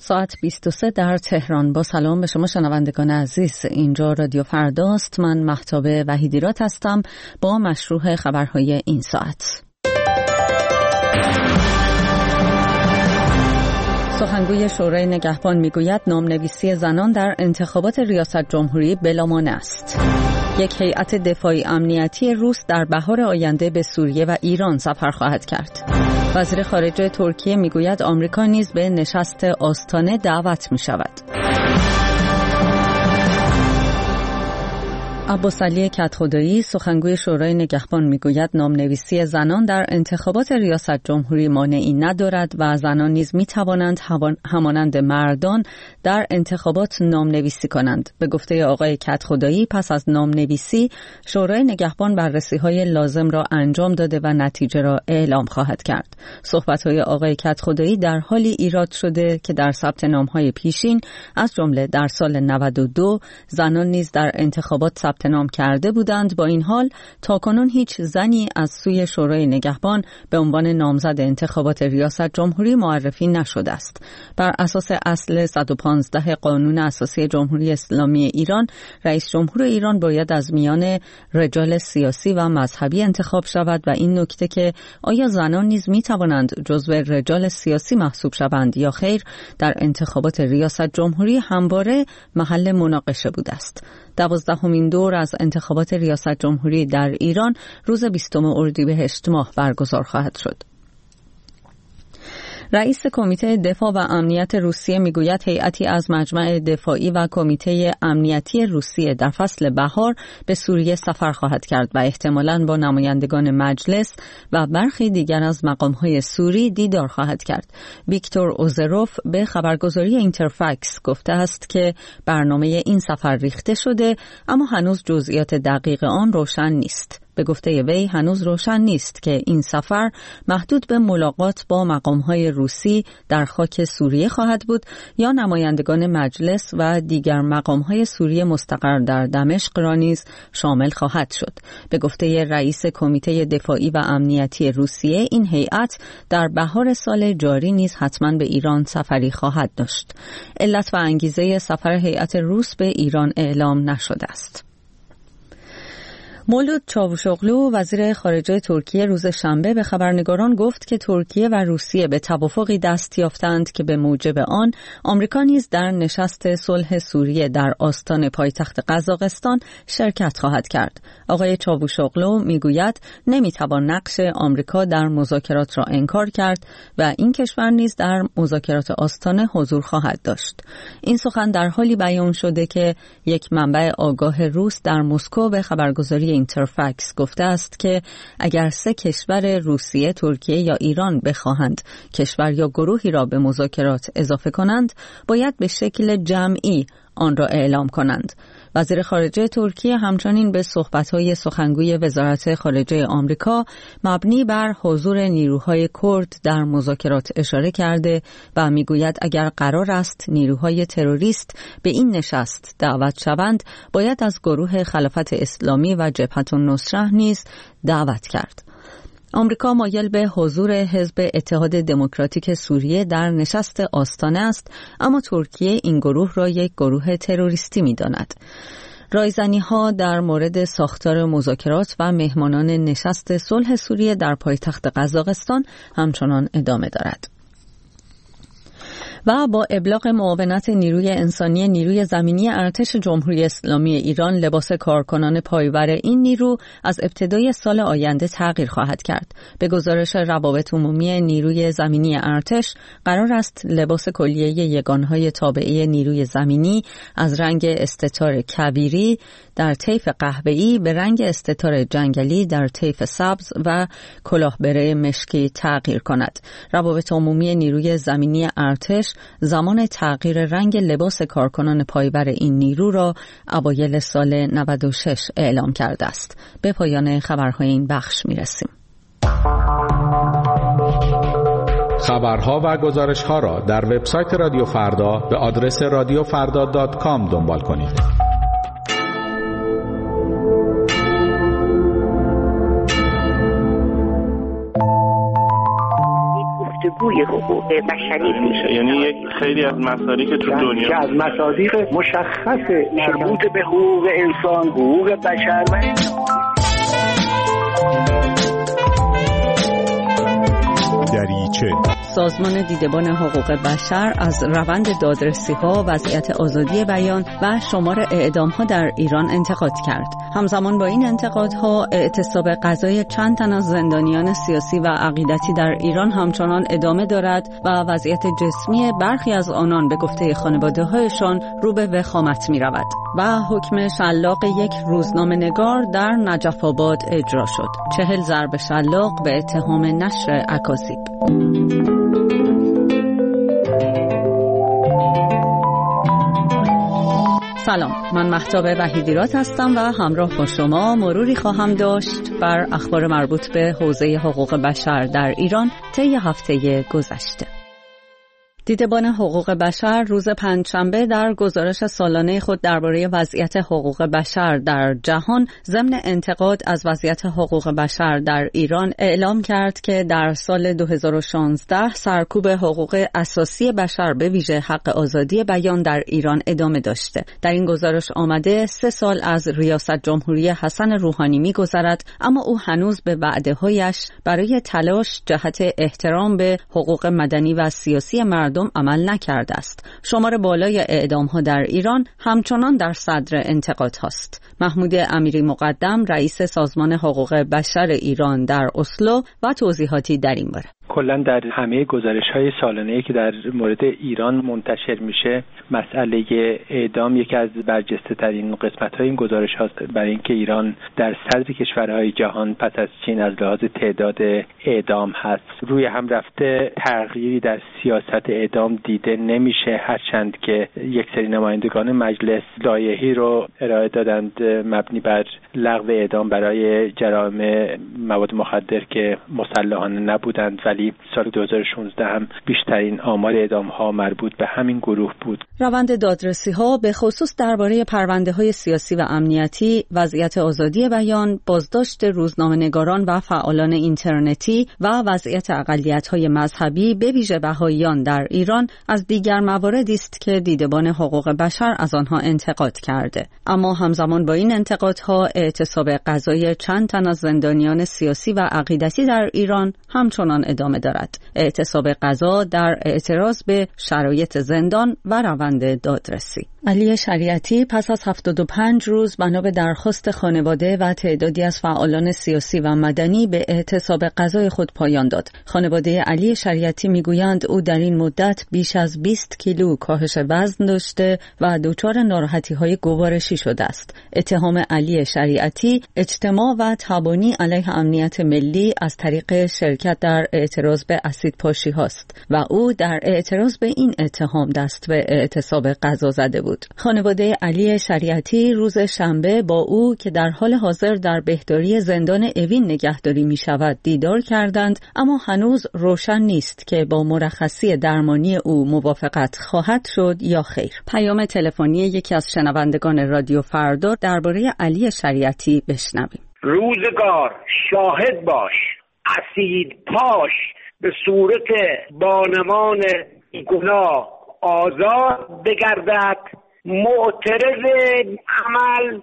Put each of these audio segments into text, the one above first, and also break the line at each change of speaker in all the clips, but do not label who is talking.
ساعت 23 در تهران. با سلام به شما شنوندگان عزیز، اینجا رادیو فرداست. من مهتاب وحیدیرات هستم با مشروع خبرهای این ساعت. سخنگوی شورای نگهبان میگوید نامنویسی زنان در انتخابات ریاست جمهوری بلامانع است. یک هیئت دفاعی امنیتی روس در بهار آینده به سوریه و ایران سفر خواهد کرد. وزیر خارجه ترکیه میگوید آمریکا نیز به نشست آستانه دعوت می شود. عباسعلی کدخدایی سخنگوی شورای نگهبان میگوید نامنویسی زنان در انتخابات ریاست جمهوری مانعی ندارد و زنان نیز می توانند همانند مردان در انتخابات نامنویسی کنند. به گفته آقای کدخدایی پس از نامنویسی شورای نگهبان بررسی‌های لازم را انجام داده و نتیجه را اعلام خواهد کرد. صحبت‌های آقای کدخدایی در حالی ایراد شده که در ثبت نام‌های پیشین از جمله در سال 92 زنان نیز در انتخابات ثبت نام کرده بودند. با این حال تاکنون هیچ زنی از سوی شورای نگهبان به عنوان نامزد انتخابات ریاست جمهوری معرفی نشده است. بر اساس اصل 115 قانون اساسی جمهوری اسلامی ایران، رئیس جمهور ایران باید از میان رجال سیاسی و مذهبی انتخاب شود و این نکته که آیا زنان نیز می توانند جزو رجال سیاسی محسوب شوند یا خیر در انتخابات ریاست جمهوری همواره محل مناقشه بوده است. 12مین دور از انتخابات ریاست جمهوری در ایران روز 20 اردیبهشت ماه برگزار خواهد شد. رئیس کمیته دفاع و امنیت روسیه میگوید هیئتی از مجمع دفاعی و کمیته امنیتی روسیه در فصل بهار به سوریه سفر خواهد کرد و احتمالاً با نمایندگان مجلس و برخی دیگر از مقام‌های سوری دیدار خواهد کرد. ویکتور اوزروف به خبرگزاری اینترفکس گفته است که برنامه این سفر ریخته شده اما هنوز جزئیات دقیق آن روشن نیست. به گفته وی هنوز روشن نیست که این سفر محدود به ملاقات با مقام‌های روسی در خاک سوریه خواهد بود یا نمایندگان مجلس و دیگر مقام‌های سوریه مستقر در دمشق را نیز شامل خواهد شد. به گفته رئیس کمیته دفاعی و امنیتی روسیه این هیئت در بهار سال جاری نیز حتما به ایران سفری خواهد داشت. علت و انگیزه سفر هیئت روس به ایران اعلام نشده است. مولود چاوشوغلو وزیر خارجه ترکیه روز شنبه به خبرنگاران گفت که ترکیه و روسیه به توافقی دست یافتند که به موجب آن آمریکا نیز در نشست صلح سوریه در آستان پایتخت قزاقستان شرکت خواهد کرد. آقای چاوشوغلو میگوید نمیتوان نقش آمریکا در مذاکرات را انکار کرد و این کشور نیز در مذاکرات آستانه حضور خواهد داشت. این سخن در حالی بیان شده که یک منبع آگاه روس در مسکو به خبرگزاری اینترفکس گفته است که اگر 3 کشور روسیه، ترکیه یا ایران بخواهند کشور یا گروهی را به مذاکرات اضافه کنند، باید به شکل جمعی آن را اعلام کنند. وزیر خارجه ترکیه همچنین به صحبت‌های سخنگوی وزارت خارجه آمریکا مبنی بر حضور نیروهای کرد در مذاکرات اشاره کرده و میگوید اگر قرار است نیروهای تروریست به این نشست دعوت شوند، باید از گروه خلافت اسلامی و جبهة النصره نیز دعوت کرد. آمریکا مایل به حضور حزب اتحاد دموکراتیک سوریه در نشست آستانه است، اما ترکیه این گروه را یک گروه تروریستی می‌داند. رایزنی‌ها در مورد ساختار مذاکرات و مهمانان نشست صلح سوریه در پایتخت قزاقستان همچنان ادامه دارد. و با ابلاغ معاونت نیروی انسانی نیروی زمینی ارتش جمهوری اسلامی ایران، لباس کارکنان پایور این نیرو از ابتدای سال آینده تغییر خواهد کرد. به گزارش روابط عمومی نیروی زمینی ارتش، قرار است لباس کلیه یگانهای تابعه نیروی زمینی از رنگ استتار کویری در طیف قهوه‌ای به رنگ استتار جنگلی در طیف سبز و کلاهبره مشکی تغییر کند. روابط عمومی نیروی زمینی ارتش زمان تغییر رنگ لباس کارکنان پایور این نیرو را اوایل سال 96 اعلام کرده است. به پایان خبرهای این بخش می‌رسیم.
خبرها و گزارش‌ها را در وبسایت رادیو فردا به آدرس radiofarda.com دنبال کنید.
گفتگوی جمهوری حقوق بشری
میشه. یعنی یک خیلی از مصادیق که تو دنیا
از مصادیق مشخص مربوط به حقوق انسان، حقوق بشر و
دریچه.
سازمان دیدبان حقوق بشر از روند دادرسی‌ها، وضعیت آزادی بیان و شمار اعدام‌ها در ایران انتقاد کرد. همزمان با این انتقادها، اعتصاب قضای چند تن از زندانیان سیاسی و عقیدتی در ایران همچنان ادامه دارد و وضعیت جسمی برخی از آنان به گفته خانواده‌هایشان رو به وخامت می‌رود و حکم شلاق یک روزنامه‌نگار در نجف آباد اجرا شد. 40 ضرب شلاق به اتهام نشر اکاذیب. سلام، من مهتاب وحیدیرات هستم و همراه با شما مروری خواهم داشت بر اخبار مربوط به حوزه حقوق بشر در ایران طی هفته گذشته. دیدبان حقوق بشر روز پنجشنبه در گزارش سالانه خود درباره وضعیت حقوق بشر در جهان ضمن انتقاد از وضعیت حقوق بشر در ایران اعلام کرد که در سال 2016 سرکوب حقوق اساسی بشر به ویژه حق آزادی بیان در ایران ادامه داشته. در این گزارش آمده 3 سال از ریاست جمهوری حسن روحانی می‌گذرد، اما او هنوز به وعده‌هایش برای تلاش جهت احترام به حقوق مدنی و سیاسی مردم عمل نکرده است. شمار بالای اعدام‌ها در ایران همچنان در صدر انتقاد هاست. محمود امیری مقدم، رئیس سازمان حقوق بشر ایران در اسلو و توضیحاتی در این باره.
کلا در همه گزارش‌های سالانه‌ای که در مورد ایران منتشر میشه، مسئله اعدام یکی از برجسته‌ترین قسمت‌های این گزارش هاست، برای اینکه ایران در صدر کشورهای جهان پس از چین از لحاظ تعداد اعدام هست. روی هم رفته تغییری در سیاست اعدام دیده نمیشه، هرچند که یک سری نمایندگان مجلس لایحه‌ای رو ارائه دادند مبنی بر لغو اعدام برای جرائم مواد مخدر که مسلحانه نبودند، ولی سال 2016 هم بیشترین آمار اعدام‌ها مربوط به همین گروه بود.
روند دادرسی‌ها به خصوص درباره پرونده‌های سیاسی و امنیتی، وضعیت آزادی بیان، بازداشت روزنامه‌نگاران و فعالان اینترنتی و وضعیت اقلیت‌های مذهبی به ویژه بهائیان در ایران از دیگر مواردی است که دیدبان حقوق بشر از آنها انتقاد کرده. اما همزمان با این انتقادها، اعتصاب قضای چند تن از زندانیان سیاسی و عقیدتی در ایران همچنان ادامه دارد. اعتصاب قضا در اعتراض به شرایط زندان و روند دادرسی. علی شریعتی پس از 75 روز بنا به درخواست خانواده و تعدادی از فعالان سیاسی و مدنی به اعتصاب قضای خود پایان داد. خانواده علی شریعتی میگویند او در این مدت بیش از 20 کیلو کاهش وزن داشته و دچار ناراحتی‌های گوارشی شده است. اتهام علی شریعتی اجتماع و تبانی علیه امنیت ملی از طریق شرکت در اعتراض به اسیدپاشی هاست و او در اعتراض به این اتهام دست به اعتصاب قضا زده بود. خانواده علی شریعتی روز شنبه با او که در حال حاضر در بهداری زندان اوین نگهداری می شود دیدار کردند، اما هنوز روشن نیست که با مرخصی درمانی او موافقت خواهد شد یا خیر. پیام تلفنی یکی از شنوندگان رادیو فردا درباره علی شریعتی بشنویم.
روزگار شاهد باش، اسید پاش به صورت بانمان گناه آزاد بگردد، معترض عمل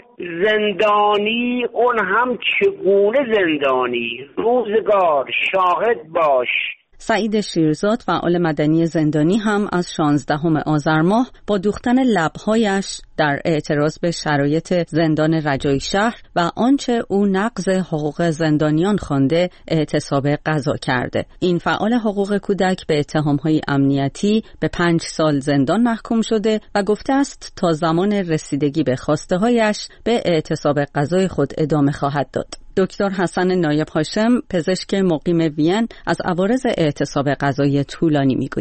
زندانی، اون هم چگونه زندانی. روزگار شاهد باش.
سعید شیرزاد، فعال مدنی زندانی، هم از 16 آذر ماه با دوختن لب‌هایش در اعتراض به شرایط زندان رجایی شهر و آنچه او نقض حقوق زندانیان خوانده اعتصاب قضا کرده. این فعال حقوق کودک به اتهام‌های امنیتی به 5 سال زندان محکوم شده و گفته است تا زمان رسیدگی به خواسته‌هایش به اعتصاب قضای خود ادامه خواهد داد. دکتر حسن نایب هاشم، پزشک مقیم وین، از عوارض اعتصاب قضایی طولانی میگوید.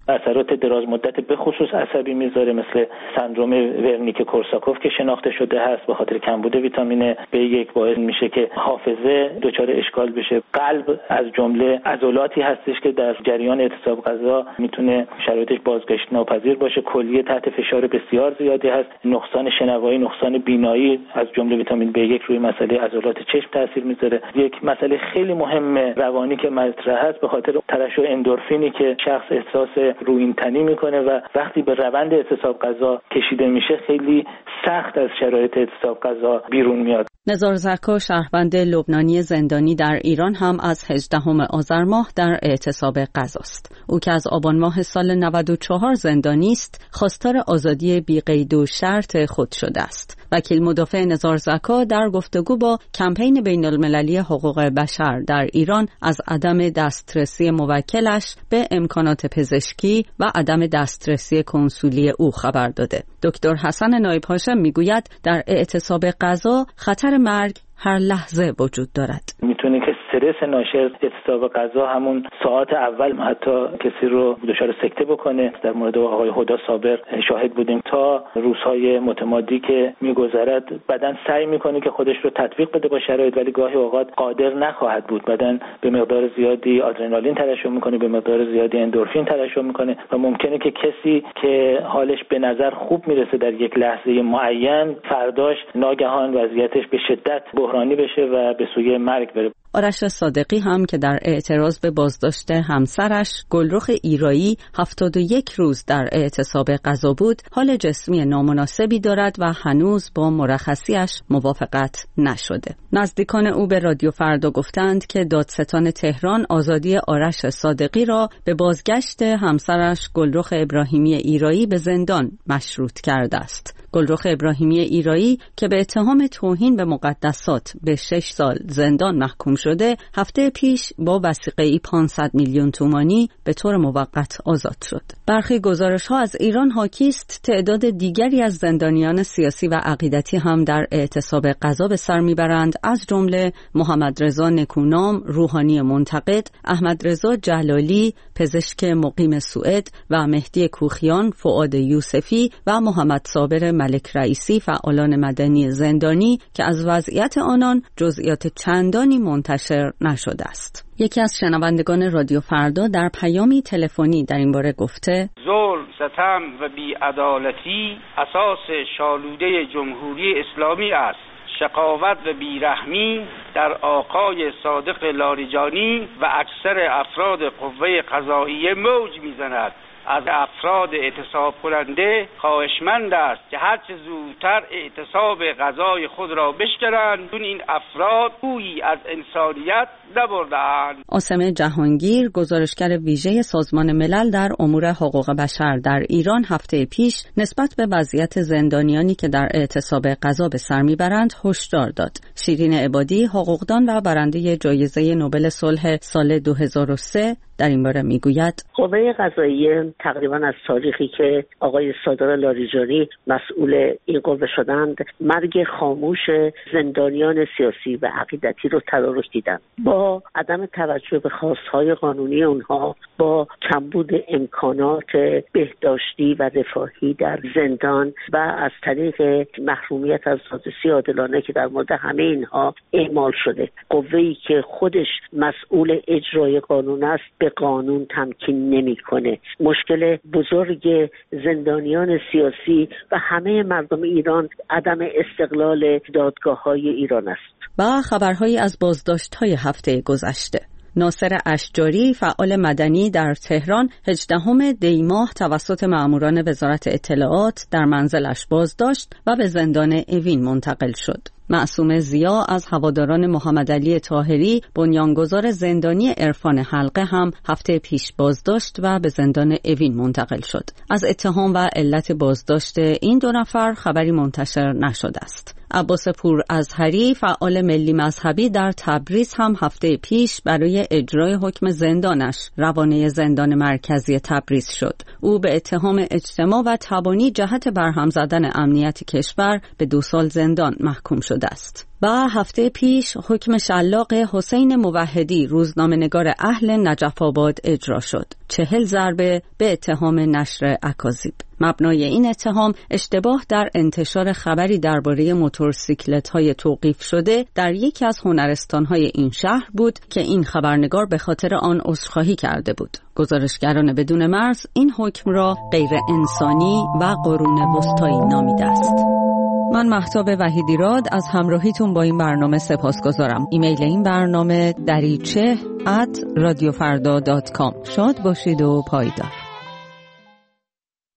اثرات دراز مدت به خصوص عصبی میذاره، مثل سندروم ورنیک کورساکوف که شناخته شده هست. به خاطر کمبود ویتامین B1 باعث میشه که حافظه دچار اشکال بشه. قلب از جمله عضلاتی هستش که در جریان اعتصاب غذا میتونه شرایطش بازگشت ناپذیر باشه. کلیه تحت فشار بسیار زیادی هست. نقصان شنوایی، نقصان بینایی از جمله ویتامین B1 روی مسئله عضلات چشم تاثیر میذاره. یک مسئله خیلی مهم روانی که مطرح هست به خاطر ترشح اندورفینی که شخص احساس رویینتنی میکنه و وقتی به روند اعتصاب غذا کشیده میشه خیلی سخت از شرایط اعتصاب غذا بیرون میاد.
نزار زکا، شهروند لبنانی زندانی در ایران، هم از 18 آذر ماه در اعتصاب غذاست. او که از آبان ماه سال 94 زندانی است، خواستار آزادی بی قید و شرط خود شده است. وکیل مدافع نزار زکا در گفتگو با کمپین بین المللی حقوق بشر در ایران از عدم دسترسی موکلش به امکانات پزشکی و عدم دسترسی کنسولی او خبر داده. دکتر حسن نایب هاشم میگوید در اعتصاب غذا خطر مرگ هر لحظه وجود دارد.
میتونه که استرس ناشی از اعتصاب غذا همون ساعت اول حتی کسی رو دچار سکته بکنه. در مورد آقای هدا صابر شاهد بودیم. تا روزهای متمادی که میگذرد بدن سعی میکنه که خودش رو تطبیق بده با شرایط، ولی گاهی اوقات قادر نخواهد بود. بدن به مقدار زیادی آدرنالین ترشح میکنه، به مقدار زیادی اندورفین ترشح میکنه و ممکنه که کسی که حالش به نظر خوب میرسه در یک لحظه معین فرداش ناگهان وضعیتش به شدت بحرانی بشه و به سوی مرگ بره.
آرش صادقی هم که در اعتراض به بازداشت همسرش گلرخ ایرایی 71 روز در اعتصاب غذا بود، حال جسمی نامناسبی دارد و هنوز با مرخصیش موافقت نشده. نزدیکان او به رادیو فردا گفتند که دادستان تهران آزادی آرش صادقی را به بازگشت همسرش گلرخ ابراهیمی ایرایی به زندان مشروط کرده است. گلرخ ابراهیمی ایرایی که به اتهام توهین به مقدسات به 6 سال زندان محکوم شده، هفته پیش با وثیقه‌ای 500 میلیون تومانی به طور موقت آزاد شد. برخی گزارش‌ها از ایران حاکی است تعداد دیگری از زندانیان سیاسی و عقیدتی هم در اعتصاب غذا به سر میبرند، از جمله محمد رضا نکونام، روحانی منتقد، احمد رضا جلالی، پزشک مقیم سوئد و مهدی کوخیان، فؤاد یوسفی و محمد صابر ملک رئیسی، فعالان مدنی زندانی که از وضعیت آنان جزئیات چندانی منتشر نشده است. یکی از شنوندگان رادیو فردا در پیامی تلفنی در این باره گفته:
ظلم، ستم و بی‌عدالتی اساس شالوده جمهوری اسلامی است. شقاوت و بیرحمی در آقای صادق لاریجانی و اکثر افراد قوه قضاییه موج میزند. از افراد اعتصاب کننده خواهشمند است که هرچه زودتر اعتصاب غذای خود را بشکنند، چون این افراد بویی از انسانیت نبرده‌اند.
عاصم جهانگیر، گزارشگر ویژه سازمان ملل در امور حقوق بشر در ایران، هفته پیش نسبت به وضعیت زندانیانی که در اعتصاب غذا به سر میبرند هشدار داد. شیرین عبادی، حقوقدان و برنده جایزه نوبل صلح سال 2003 در این باره میگوید:
قوه قضاییه تقریبا از تاریخی که آقای صادق لاریجانی مسئول این قوه شدند، مرگ خاموش زندانیان سیاسی و عقیدتی رو تدارک دیدن. با عدم توجه به خواستهای قانونی اونها، با کمبود امکانات بهداشتی و رفاهی در زندان و از طریق محرومیت از دادرسی عادلانه که در مورد همه اینها اعمال شده، قوه‌ای که خودش مسئول اجرای قانون است به قانون تمکین نمی‌کنه. مشکل بزرگ زندانیان سیاسی و همه مردم ایران عدم استقلال دادگاه‌های ایران است.
و خبرهایی از بازداشت‌های هفته گذشته: ناصر اشجاری، فعال مدنی در تهران، 18 دی ماه توسط ماموران وزارت اطلاعات در منزلش بازداشت و به زندان اوین منتقل شد. معصوم ضیا از هواداران محمد علی طاهری، بنیانگذار زندانی عرفان حلقه، هم هفته پیش بازداشت و به زندان اوین منتقل شد. از اتهام و علت بازداشت این دو نفر خبری منتشر نشده است. عباس پورازهری، فعال ملی مذهبی در تبریز، هم هفته پیش برای اجرای حکم زندانش روانه زندان مرکزی تبریز شد. او به اتهام اجتماع و تبانی جهت برهم زدن امنیت کشور به 2 سال زندان محکوم شده است. و هفته پیش حکم شلاق حسین موحدی روزنامه‌نگار اهل نجف آباد اجرا شد. 40 ضربه به اتهام نشر اکاذیب. مبنای این اتهام اشتباه در انتشار خبری درباره موتورسیکلت‌های توقیف شده در یکی از هنرستان‌های این شهر بود که این خبرنگار به خاطر آن عذرخواهی کرده بود. گزارشگران بدون مرز این حکم را غیر انسانی و قرون وسطایی نامیده است. من مهتاب وحیدیراد از همراهیتون با این برنامه سپاسگزارم. ایمیل این برنامه دریچه@radiofarda.com. شاد باشید و پایدار.